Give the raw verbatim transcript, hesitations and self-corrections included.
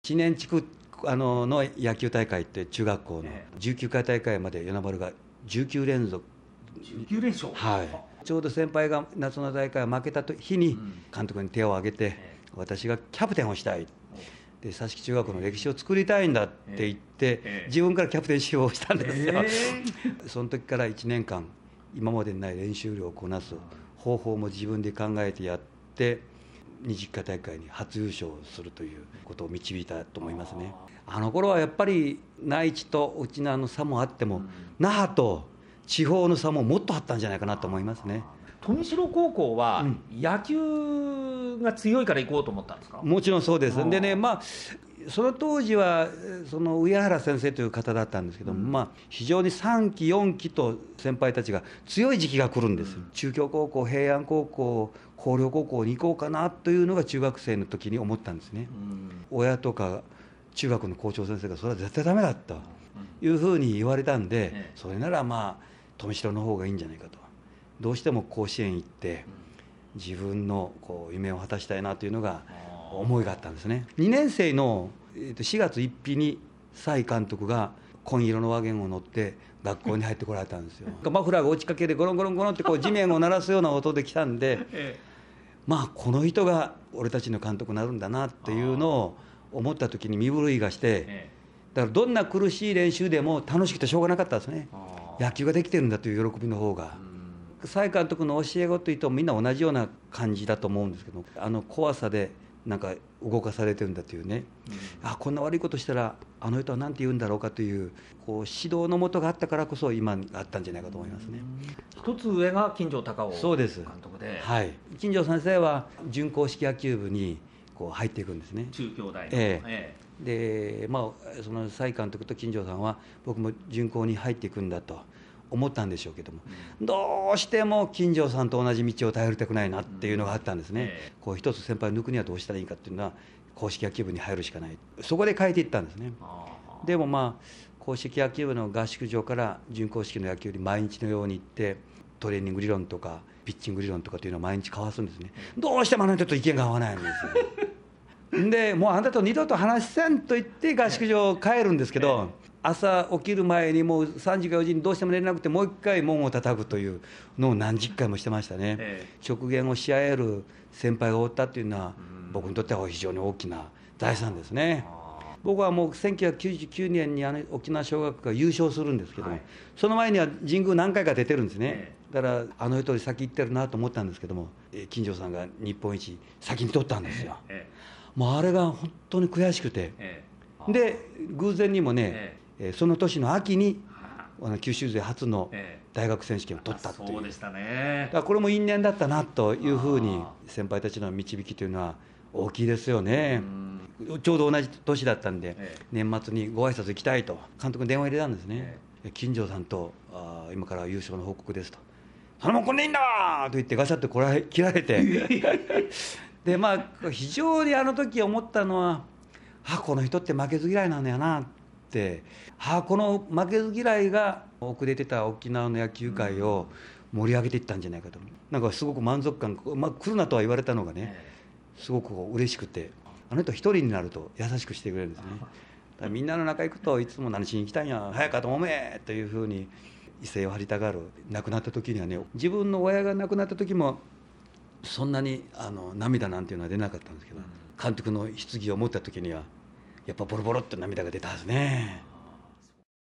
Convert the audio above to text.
いちねん地区あのの野球大会って中学校のじゅうきゅうかい大会まで与那原がじゅうきゅうれんぞく、 じゅうきゅうれんしょう、 はい、ちょうど先輩が夏の大会負けた日に監督に手を挙げて、私がキャプテンをしたい、で佐敷中学校の歴史を作りたいんだって言って、自分からキャプテン志望をしたんですよ、えー、その時からいちねんかん今までにない練習量をこなす方法も自分で考えてやって、にじゅっかい大会に初優勝するということを導いたと思いますね。あの頃はやっぱり内地と沖縄の差もあっても、うん、那覇と地方の差ももっとあったんじゃないかなと思いますね。 富城高校は野球が強いから行こうと思ったんですか？ もちろんそうです。でね、まあその当時はその上原先生という方だったんですけども、うん、まあ、非常にさんきよんきと先輩たちが強い時期が来るんですよ、うん、中京高校、平安高校、広陵高校に行こうかなというのが中学生の時に思ったんですね、うん、親とか中学の校長先生がそれは絶対ダメだというふうに言われたんで、うん、それならまあ富城の方がいいんじゃないかと、どうしても甲子園行って自分のこう夢を果たしたいなというのが思いがあったんですね。にねん生のしがつついたちに蔡監督が紺色のワゴンを乗って学校に入ってこられたんですよ。マフラーが落ちかけてゴロンゴロンゴロンってこう地面を鳴らすような音で来たんで、まあこの人が俺たちの監督になるんだなっていうのを思った時に身震いがして、だからどんな苦しい練習でも楽しくてしょうがなかったですね。野球ができてるんだという喜びの方が。蔡監督の教え子というとみんな同じような感じだと思うんですけど、あの怖さでなんか動かされてるんだというね、うん、あこんな悪いことしたらあの人は何て言うんだろうかという、こう指導のもとがあったからこそ今があったんじゃないかと思いますね。 一つ上が金城孝夫監督で、 はい、金城先生は準硬式野球部にこう入っていくんですね、 中京大の、 えええでまあ、その蔡監督と金城さんは僕も準硬に入っていくんだと思ったんでしょうけども、うん、どうしても金城さんと同じ道を頼りたくないなっていうのがあったんですね、うんえー、こう一つ先輩を抜くにはどうしたらいいかっていうのは硬式野球部に入るしかない、そこで変えていったんですね。でもまあ硬式野球部の合宿場から準硬式の野球に毎日のように行ってトレーニング理論とかピッチング理論とかっていうのを毎日交わすんですね。どうしてもあの人と意見が合わないんですよでもうあなたと二度と話せんと言って合宿場を帰るんですけど、えー朝起きる前にもうさんじかよじにどうしても寝れなくてもう一回門を叩くというのを何十回もしてましたね、ええ、直言をし合える先輩がおったっていうのは僕にとっては非常に大きな財産ですね。僕はもうせんきゅうひゃくきゅうじゅうきゅうねんにあの沖縄尚学が優勝するんですけども、はい、その前には神宮何回か出てるんですね、ええ、だからあの人より先行ってるなと思ったんですけども、金城さんが日本一先に取ったんですよ、ええ、もうあれが本当に悔しくて、ええ、で偶然にもね、ええその年の秋に九州勢初の大学選手権を取ったという、 そうでしたね。 だからこれも因縁だったなというふうに先輩たちの導きというのは大きいですよね。ちょうど同じ年だったんで、年末にご挨拶行きたいと監督に電話入れたんですね。金城さんとあ今から優勝の報告ですと、そのもんこんでいいんだと言ってガシャッとこら切られてでまあ非常にあの時思ったのは、あこの人って負けず嫌いなんだよなって、はあ、この負けず嫌いが遅れてた沖縄の野球界を盛り上げていったんじゃないかと、なんかすごく満足感、まあ、来るなとは言われたのがねすごく嬉しくて、あの人一人になると優しくしてくれるんですね。だからみんなの中行くといつも何しに行きたいんや早かともめというふうに威勢を張りたがる。亡くなった時にはね、自分の親が亡くなった時もそんなにあの涙なんていうのは出なかったんですけど、監督の棺を持った時にはやっぱボロボロっと涙が出たはずね。